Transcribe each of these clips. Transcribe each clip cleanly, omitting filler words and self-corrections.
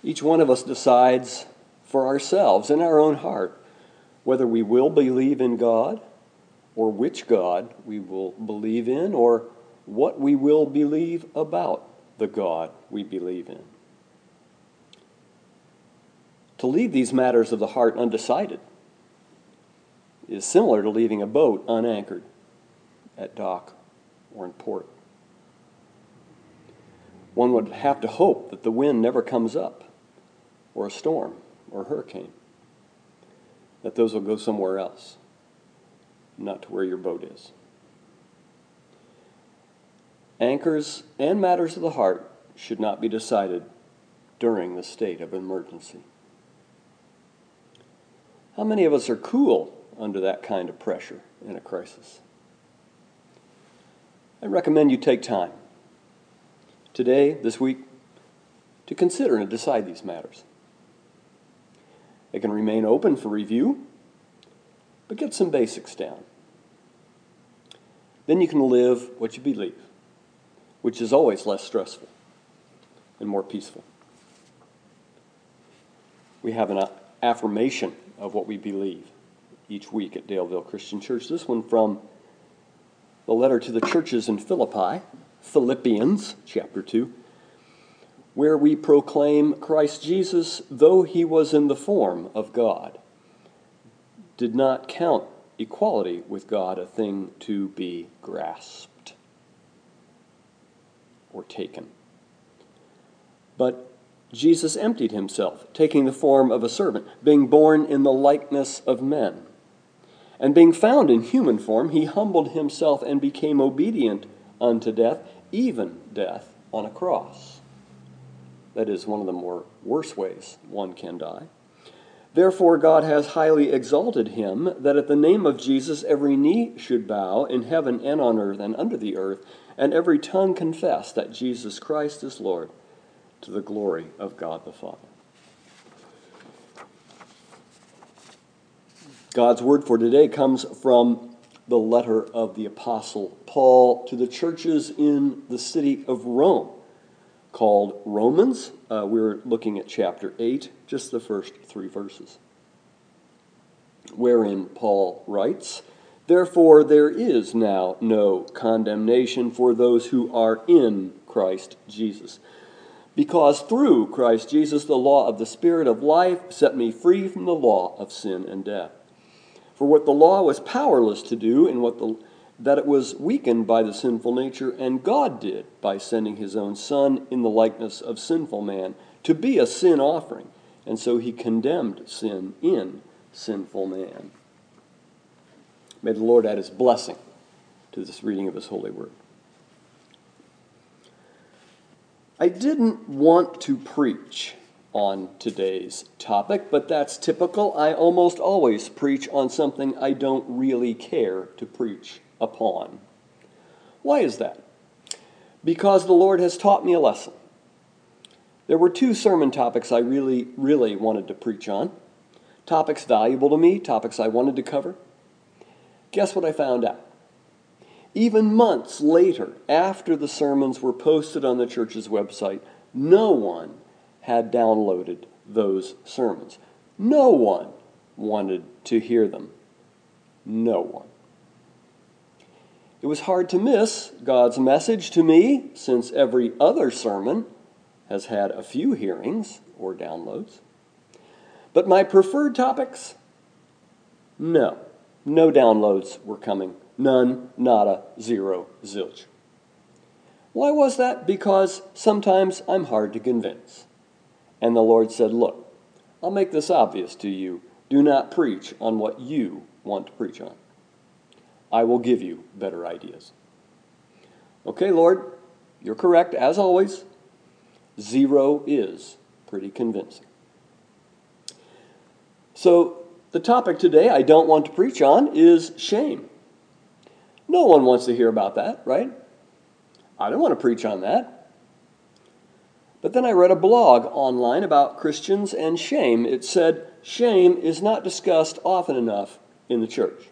Each one of us decides for ourselves in our own heart whether we will believe in God, or which God we will believe in, or what we will believe about the God we believe in. To leave these matters of the heart undecided is similar to leaving a boat unanchored at dock or in port. One would have to hope that the wind never comes up, or a storm, or a hurricane, that those will go somewhere else, not to where your boat is. Anchors and matters of the heart should not be decided during the state of emergency. How many of us are cool under that kind of pressure in a crisis? I recommend you take time today, this week, to consider and decide these matters. They can remain open for review, but get some basics down. Then you can live what you believe, which is always less stressful and more peaceful. We have an affirmation of what we believe each week at Daleville Christian Church. This one from the letter to the churches in Philippi, Philippians chapter 2, where we proclaim Christ Jesus, though he was in the form of God, did not count equality with God a thing to be grasped or taken. But Jesus emptied himself, taking the form of a servant, being born in the likeness of men. And being found in human form, he humbled himself and became obedient unto death, even death on a cross. That is one of the worse ways one can die. Therefore God has highly exalted him, that at the name of Jesus every knee should bow in heaven and on earth and under the earth, and every tongue confess that Jesus Christ is Lord, to the glory of God the Father. God's word for today comes from the letter of the Apostle Paul to the churches in the city of Rome, called Romans. We're looking at chapter 8, just the first 3 verses, wherein Paul writes, "Therefore there is now no condemnation for those who are in Christ Jesus. Because through Christ Jesus the law of the Spirit of life set me free from the law of sin and death. For what the law was powerless to do, and that it was weakened by the sinful nature, and God did by sending his own Son in the likeness of sinful man to be a sin offering, and so he condemned sin in sinful man." May the Lord add his blessing to this reading of his holy word. I didn't want to preach on today's topic, but that's typical. I almost always preach on something I don't really care to preach upon. Why is that? Because the Lord has taught me a lesson. There were 2 sermon topics I really wanted to preach on. Topics valuable to me, topics I wanted to cover. Guess what I found out? Even months later, after the sermons were posted on the church's website, no one had downloaded those sermons. No one wanted to hear them. No one. It was hard to miss God's message to me, since every other sermon has had a few hearings or downloads. But my preferred topics? No downloads were coming. None, nada, zero, zilch. Why was that? Because sometimes I'm hard to convince. And the Lord said, look, I'll make this obvious to you. Do not preach on what you want to preach on. I will give you better ideas. Okay, Lord, you're correct, as always. 0 is pretty convincing. So the topic today I don't want to preach on is shame. No one wants to hear about that, right? I don't want to preach on that. But then I read a blog online about Christians and shame. It said, shame is not discussed often enough in the church.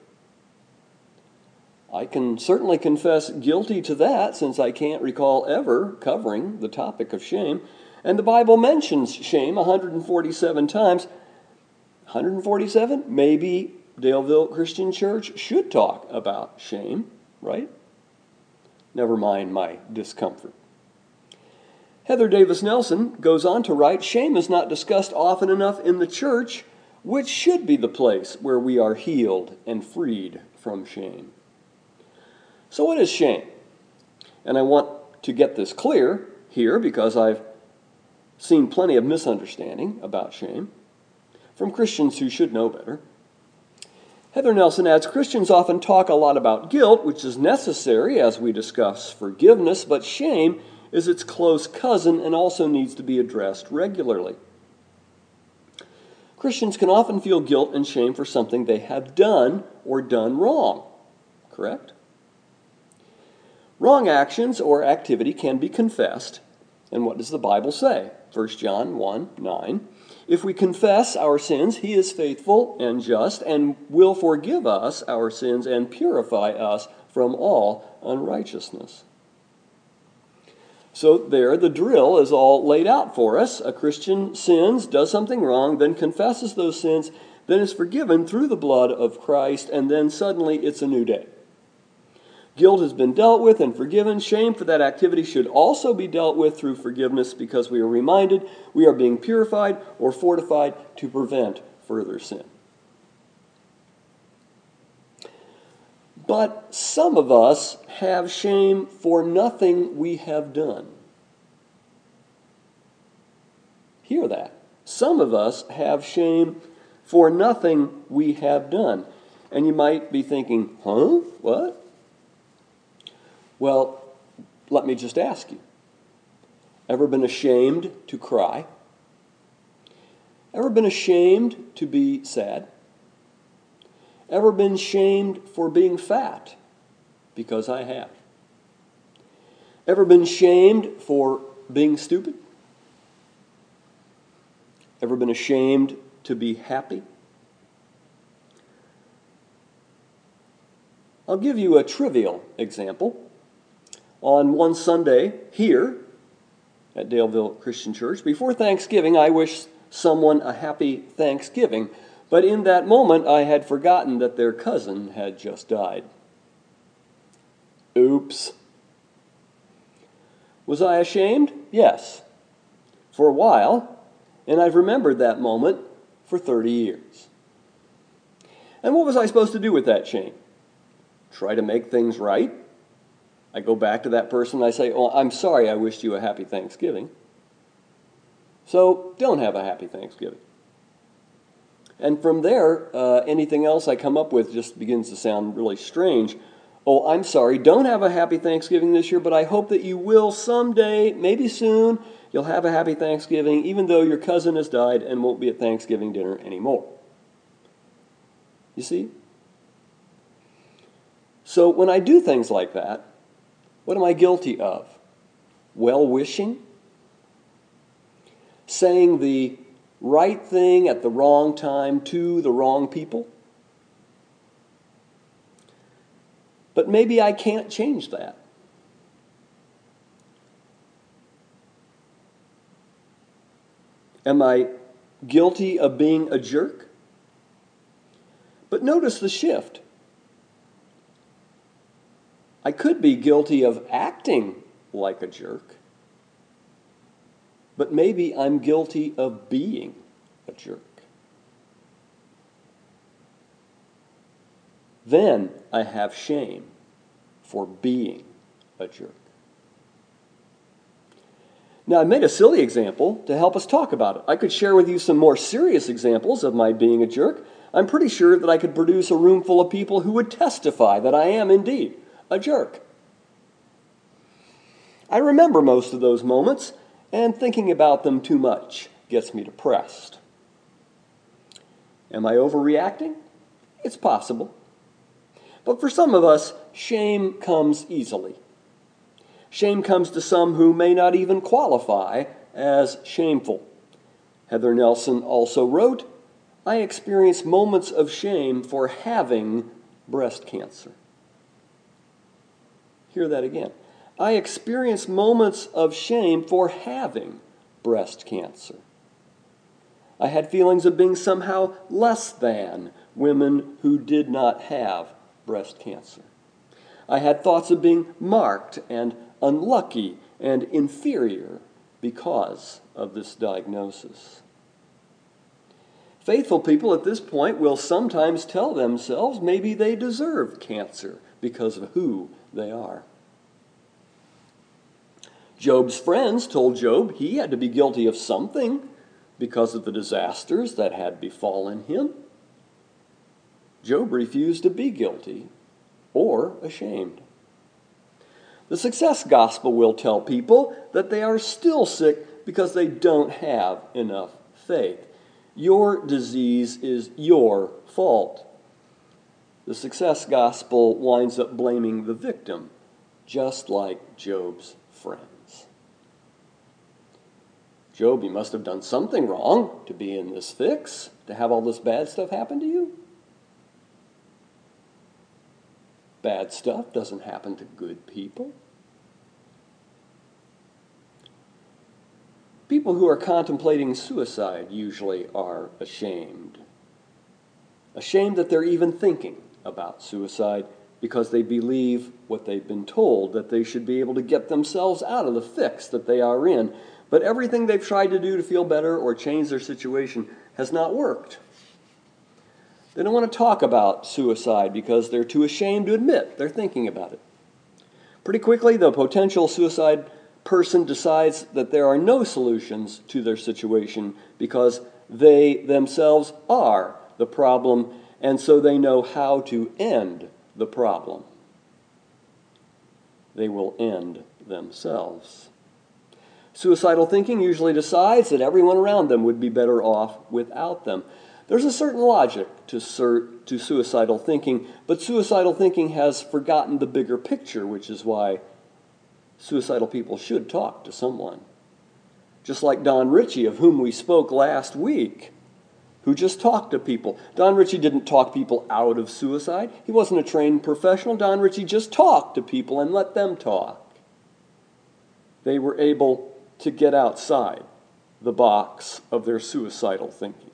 I can certainly confess guilty to that, since I can't recall ever covering the topic of shame. And the Bible mentions shame 147 times. 147? Maybe Daleville Christian Church should talk about shame, right? Never mind my discomfort. Heather Davis Nelson goes on to write, shame is not discussed often enough in the church, which should be the place where we are healed and freed from shame. So what is shame? And I want to get this clear here because I've seen plenty of misunderstanding about shame from Christians who should know better. Heather Nelson adds, Christians often talk a lot about guilt, which is necessary as we discuss forgiveness, but shame is its close cousin and also needs to be addressed regularly. Christians can often feel guilt and shame for something they have done or done wrong, correct? Wrong actions or activity can be confessed. And what does the Bible say? 1 John 1:9. If we confess our sins, he is faithful and just and will forgive us our sins and purify us from all unrighteousness. So there, the drill is all laid out for us. A Christian sins, does something wrong, then confesses those sins, then is forgiven through the blood of Christ, and then suddenly it's a new day. Guilt has been dealt with and forgiven. Shame for that activity should also be dealt with through forgiveness because we are reminded we are being purified or fortified to prevent further sin. But some of us have shame for nothing we have done. Hear that. Some of us have shame for nothing we have done. And you might be thinking, what? Well, let me just ask you. Ever been ashamed to cry? Ever been ashamed to be sad? Ever been shamed for being fat? Because I have. Ever been shamed for being stupid? Ever been ashamed to be happy? I'll give you a trivial example. On one Sunday here at Daleville Christian Church, before Thanksgiving, I wished someone a happy Thanksgiving. But in that moment, I had forgotten that their cousin had just died. Oops. Was I ashamed? Yes. For a while, and I've remembered that moment for 30 years. And what was I supposed to do with that shame? Try to make things right? I go back to that person and I say, oh, I'm sorry I wished you a happy Thanksgiving. So don't have a happy Thanksgiving. And from there, anything else I come up with just begins to sound really strange. Oh, I'm sorry, don't have a happy Thanksgiving this year, but I hope that you will someday, maybe soon, you'll have a happy Thanksgiving, even though your cousin has died and won't be at Thanksgiving dinner anymore. You see? So when I do things like that, what am I guilty of? Well-wishing? Saying the right thing at the wrong time to the wrong people? But maybe I can't change that. Am I guilty of being a jerk? But notice the shift. I could be guilty of acting like a jerk, but maybe I'm guilty of being a jerk. Then I have shame for being a jerk. Now, I made a silly example to help us talk about it. I could share with you some more serious examples of my being a jerk. I'm pretty sure that I could produce a room full of people who would testify that I am indeed a jerk. I remember most of those moments, and thinking about them too much gets me depressed. Am I overreacting? It's possible. But for some of us, shame comes easily. Shame comes to some who may not even qualify as shameful. Heather Nelson also wrote, I experience moments of shame for having breast cancer. Hear that again. I experience moments of shame for having breast cancer. I had feelings of being somehow less than women who did not have breast cancer. I had thoughts of being marked and unlucky and inferior because of this diagnosis. Faithful people at this point will sometimes tell themselves maybe they deserve cancer because of who they are. Job's friends told Job he had to be guilty of something because of the disasters that had befallen him. Job refused to be guilty or ashamed. The success gospel will tell people that they are still sick because they don't have enough faith. Your disease is your fault. The success gospel winds up blaming the victim, just like Job's friends. Job, you must have done something wrong to be in this fix, to have all this bad stuff happen to you. Bad stuff doesn't happen to good people. People who are contemplating suicide usually are ashamed. Ashamed that they're even thinking about suicide because they believe what they've been told, that they should be able to get themselves out of the fix that they are in. But everything they've tried to do to feel better or change their situation has not worked. They don't want to talk about suicide because they're too ashamed to admit they're thinking about it. Pretty quickly, the potential suicide person decides that there are no solutions to their situation because they themselves are the problem, and so they know how to end the problem. They will end themselves. Suicidal thinking usually decides that everyone around them would be better off without them. There's a certain logic to suicidal thinking, but suicidal thinking has forgotten the bigger picture, which is why suicidal people should talk to someone. Just like Don Ritchie, of whom we spoke last week, who just talked to people. Don Ritchie didn't talk people out of suicide. He wasn't a trained professional. Don Ritchie just talked to people and let them talk. They were able to get outside the box of their suicidal thinking.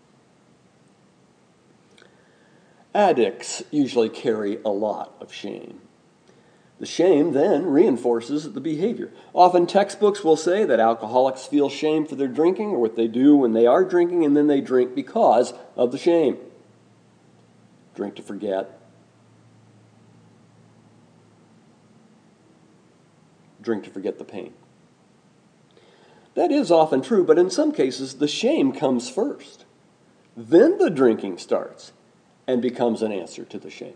Addicts usually carry a lot of shame. The shame then reinforces the behavior. Often textbooks will say that alcoholics feel shame for their drinking or what they do when they are drinking, and then they drink because of the shame. Drink to forget. Drink to forget the pain. That is often true, but in some cases the shame comes first. Then the drinking starts and becomes an answer to the shame.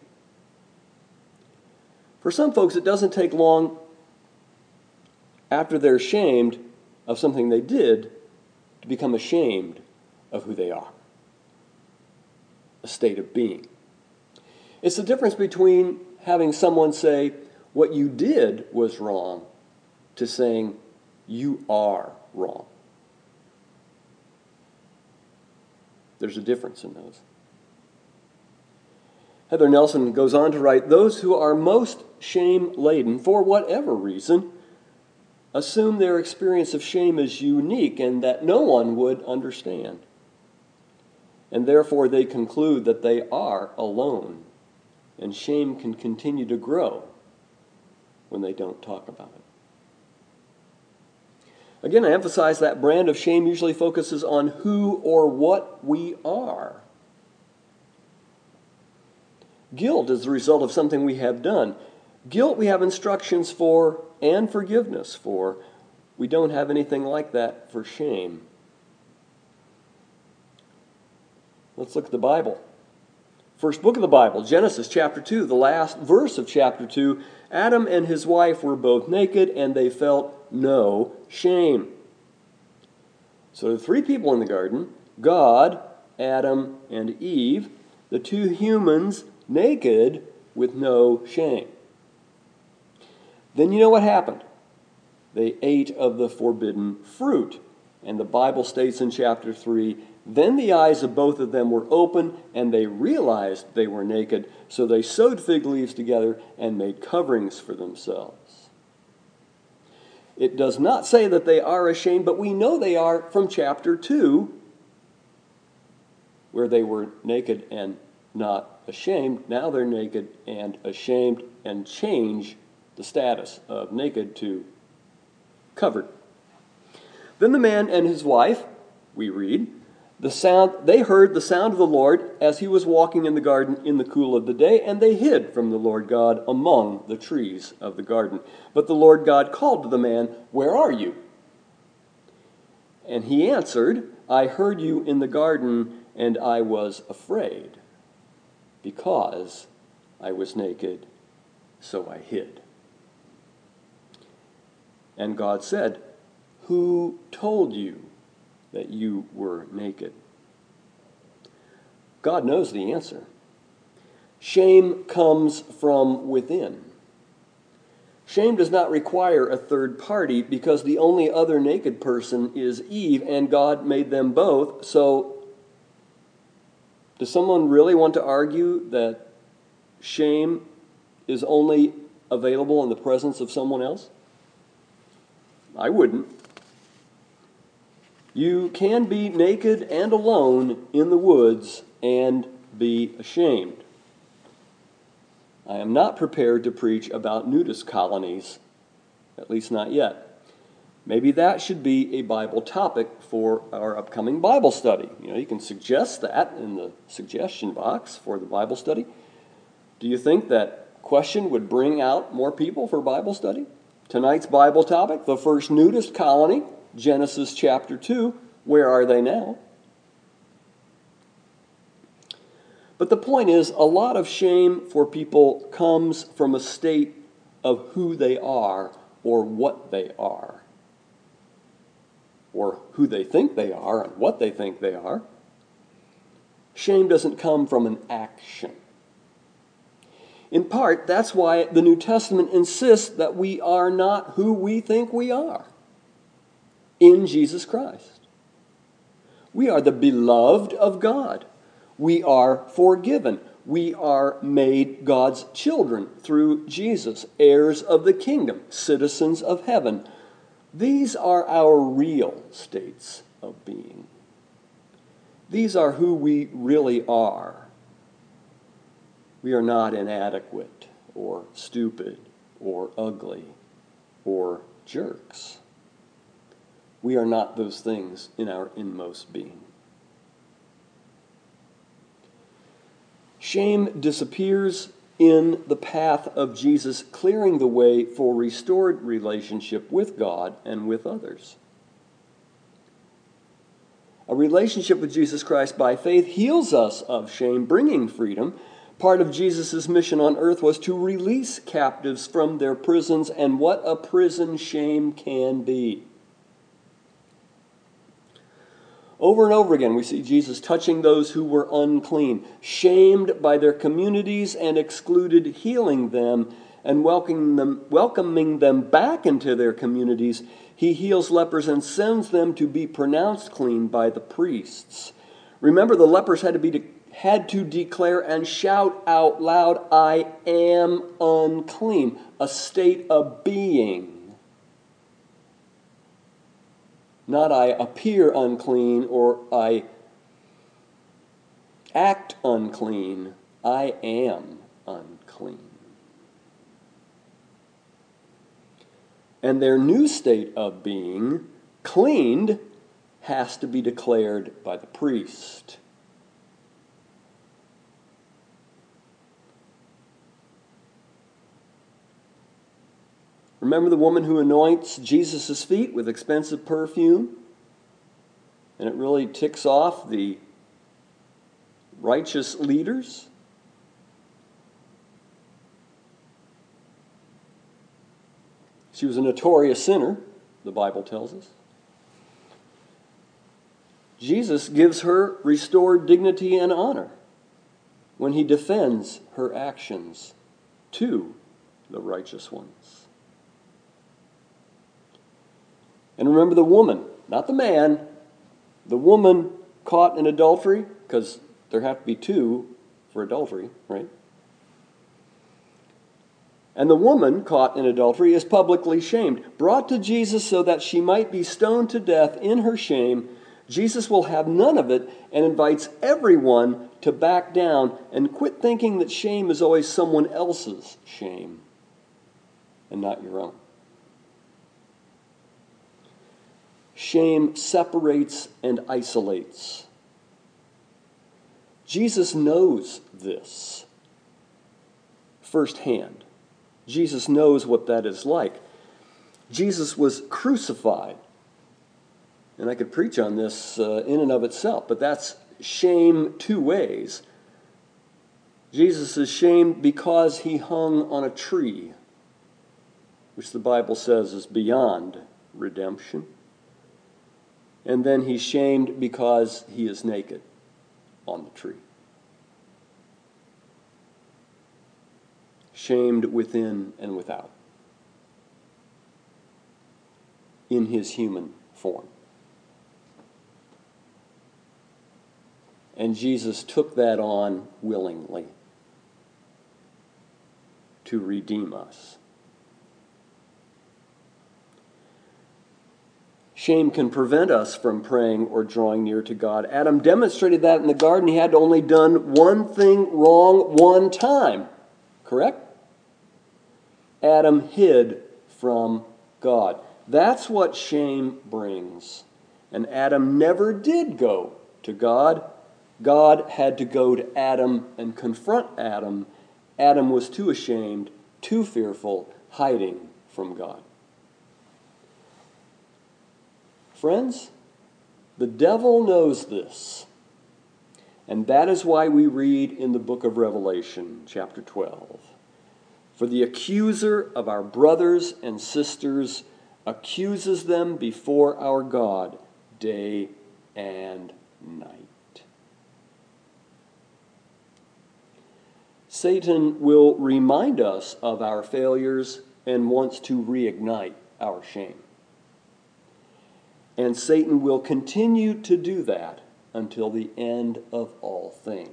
For some folks, it doesn't take long after they're ashamed of something they did to become ashamed of who they are. A state of being. It's the difference between having someone say, what you did was wrong, to saying, you are wrong. There's a difference in those. Heather Nelson goes on to write, those who are most shame-laden, for whatever reason, assume their experience of shame is unique and that no one would understand. And therefore they conclude that they are alone, and shame can continue to grow when they don't talk about it. Again, I emphasize that brand of shame usually focuses on who or what we are. Guilt is the result of something we have done. Guilt we have instructions for and forgiveness for. We don't have anything like that for shame. Let's look at the Bible. First book of the Bible, Genesis chapter 2, the last verse of chapter 2. Adam and his wife were both naked and they felt no shame. So the three people in the garden, God, Adam, and Eve, the two humans naked with no shame. Then you know what happened. They ate of the forbidden fruit. And the Bible states in chapter 3, then the eyes of both of them were open, and they realized they were naked, so they sewed fig leaves together and made coverings for themselves. It does not say that they are ashamed, but we know they are from chapter 2, where they were naked and not ashamed. Now they're naked and ashamed, and change the status of naked to covered. Then the man and his wife, we read, they heard the sound of the Lord as he was walking in the garden in the cool of the day, and they hid from the Lord God among the trees of the garden. But the Lord God called to the man, "Where are you?" And he answered, "I heard you in the garden, and I was afraid, because I was naked, so I hid." And God said, "Who told you that you were naked?" God knows the answer. Shame comes from within. Shame does not require a third party, because the only other naked person is Eve, and God made them both. So, does someone really want to argue that shame is only available in the presence of someone else? I wouldn't. You can be naked and alone in the woods and be ashamed. I am not prepared to preach about nudist colonies, at least not yet. Maybe that should be a Bible topic for our upcoming Bible study. You can suggest that in the suggestion box for the Bible study. Do you think that question would bring out more people for Bible study? Tonight's Bible topic, the first nudist colony, Genesis chapter 2. Where are they now? But the point is, a lot of shame for people comes from a state of who they are or what they are, or who they think they are and what they think they are. Shame doesn't come from an action. In part, that's why the New Testament insists that we are not who we think we are in Jesus Christ. We are the beloved of God. We are forgiven. We are made God's children through Jesus, heirs of the kingdom, citizens of heaven. These are our real states of being. These are who we really are. We are not inadequate or stupid or ugly or jerks. We are not those things in our inmost being. Shame disappears in the path of Jesus clearing the way for restored relationship with God and with others. A relationship with Jesus Christ by faith heals us of shame, bringing freedom. Part of Jesus' mission on earth was to release captives from their prisons, and what a prison shame can be. Over and over again, we see Jesus touching those who were unclean, shamed by their communities and excluded, healing them and welcoming them back into their communities. He heals lepers and sends them to be pronounced clean by the priests. Remember, the lepers had to declare and shout out loud, "I am unclean," a state of being. Not I appear unclean or I act unclean. I am unclean. And their new state of being, cleaned, has to be declared by the priest. Remember the woman who anoints Jesus' feet with expensive perfume? And it really ticks off the righteous leaders? She was a notorious sinner, the Bible tells us. Jesus gives her restored dignity and honor when he defends her actions to the righteous ones. And remember the woman, not the man, the woman caught in adultery, because there have to be two for adultery, right? And the woman caught in adultery is publicly shamed, brought to Jesus so that she might be stoned to death in her shame. Jesus will have none of it and invites everyone to back down and quit thinking that shame is always someone else's shame and not your own. Shame separates and isolates. Jesus knows this firsthand. Jesus knows what that is like. Jesus was crucified. And I could preach on this in and of itself, but that's shame two ways. Jesus is shamed because he hung on a tree, which the Bible says is beyond redemption. And then he's shamed because he is naked on the tree. Shamed within and without, in his human form. And Jesus took that on willingly to redeem us. Shame can prevent us from praying or drawing near to God. Adam demonstrated that in the garden. He had only done one thing wrong one time. Correct? Adam hid from God. That's what shame brings. And Adam never did go to God. God had to go to Adam and confront Adam. Adam was too ashamed, too fearful, hiding from God. Friends, the devil knows this. And that is why we read in the book of Revelation, chapter 12. For the accuser of our brothers and sisters accuses them before our God day and night. Satan will remind us of our failures and wants to reignite our shame. And Satan will continue to do that until the end of all things.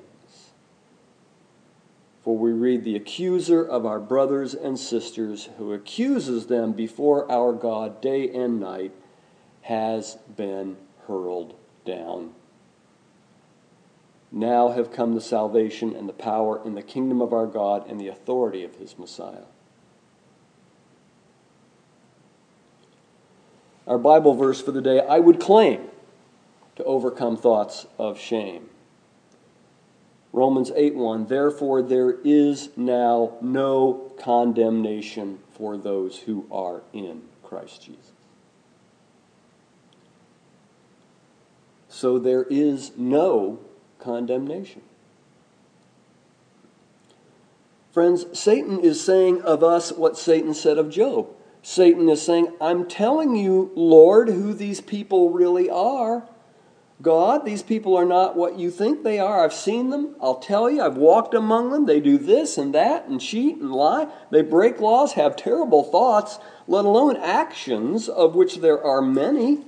For we read, the accuser of our brothers and sisters, who accuses them before our God day and night, has been hurled down. Now have come the salvation and the power and the kingdom of our God and the authority of his Messiah. Our Bible verse for the day, I would claim to overcome thoughts of shame. Romans 8:1, therefore there is now no condemnation for those who are in Christ Jesus. So there is no condemnation. Friends, Satan is saying of us what Satan said of Job. Satan is saying, I'm telling you, Lord, who these people really are. God, these people are not what you think they are. I've seen them. I'll tell you, I've walked among them. They do this and that and cheat and lie. They break laws, have terrible thoughts, let alone actions, of which there are many.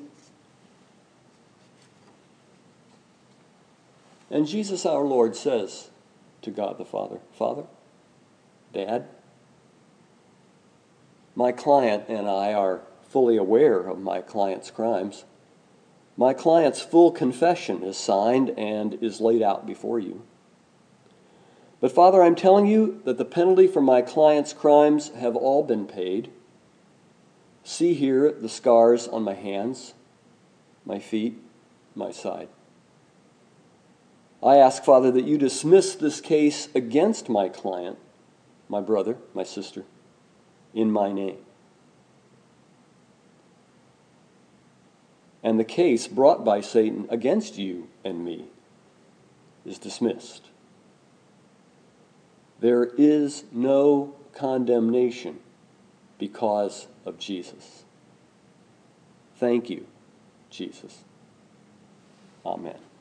And Jesus our Lord says to God the Father, Father, Dad, my client and I are fully aware of my client's crimes. My client's full confession is signed and is laid out before you. But Father, I'm telling you that the penalty for my client's crimes have all been paid. See here the scars on my hands, my feet, my side. I ask, Father, that you dismiss this case against my client, my brother, my sister, in my name. And the case brought by Satan against you and me is dismissed. There is no condemnation because of Jesus. Thank you, Jesus. Amen.